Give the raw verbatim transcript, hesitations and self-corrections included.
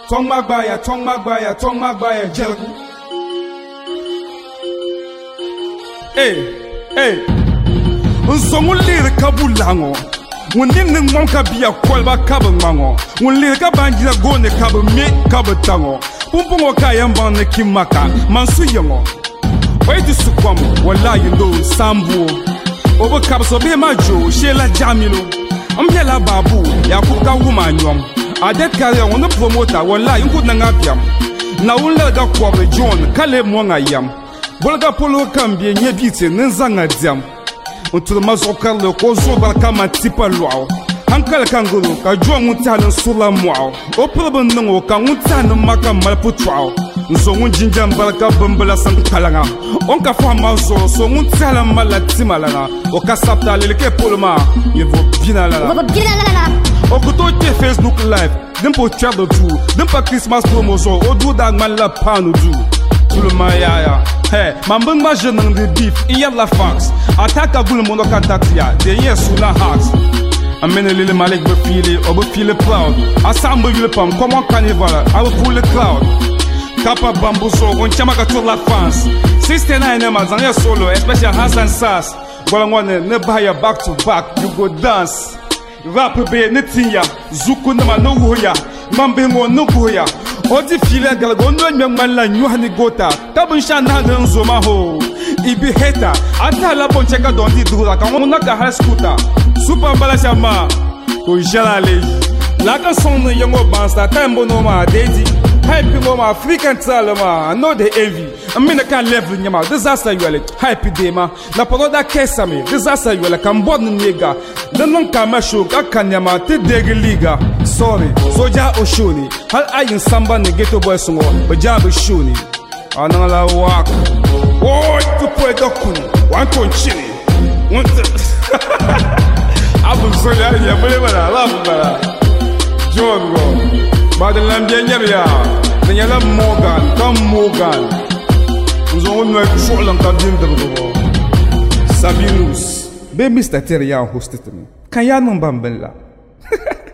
Tong Magbaya, Tong Magbaya, Tong Magbaya, Jelgu. Hey, hey. Unzongu lere kabulango. Wundin Monka be a Kwalba Kabango. When Lirka Banjila go ne Kaba me Kabatango. Pumpungo Kayamban ne Kimaka, Mansuyamo. Wait to Sukwamo, Walla you know, Sambu. Over Kabso be Majo, Shela Jamilo. Umbrella Babu, Yakuka woman yum. I did carry on the promoter, Walla you could Nangapiam. Now we'll let the Quabe John, Kale Mwanga Yam. Bolga Polo can be a near beating, Nzanga Jam. Until the Mazoka local Zobakama Tipa Luau. Uncle Kanguru, Kajua Mutan Sula Mwau. Open no Kamutan Maka Malputrao. So Munjinjam Balaka Bumbala San Kalanga. Onka Famazo, so Muntala Malatimala. Okasapta Leke Poloma. You vote Pinala. Okuto Facebook Live. Then put travel too. Then put Christmas promotion. Or do that man la panu do. Tulumaya. Hey, Mambung Majan and the beef. Iyala Fox. Attack a bull monocantatia. The yes, Suna Hawks. I mean a little Malik Befili or Befili Cloud. Assemble your pump, come on carnival, I will pull the cloud. Kappa Bambuso, on Chamakatola fans. sixty-nine Emas and your solo, especially Hans and Sass. Well, I want to never your back to back, you go dance. Rap be Netinya, Zukunama no Goya, Mambingo no Goya. Oti Fila Galagondo and young man like Yohani Gota, Tabushan Hadan Zomaho. Ibi hater, Atala Boncheka don't do like a Monaka high scooter. Super Balashama, Ujala like a song the young bands that time bonoma, Daisy, Happy Loma, African Salama, I know the envy. I mean, I can't level in your disaster. You are like happy dema, Napoda Kesame, disaster. You are like I'm born in nigga. The non Kamasho, Akanyama, Tedeg Liga. Sorry, Soja Oshuni, Hal I in Samba Negato Boy Song, but Jab Shuni. Another walk. Oh, to put a kun, one ton chili. One. I was so that you believe it. I love it. John, but the Lambiania, the Yellow Morgan, come Morgan. Who's on like short and Sabinus. Baby, Mister Terry hosted me. Can you know Bambella?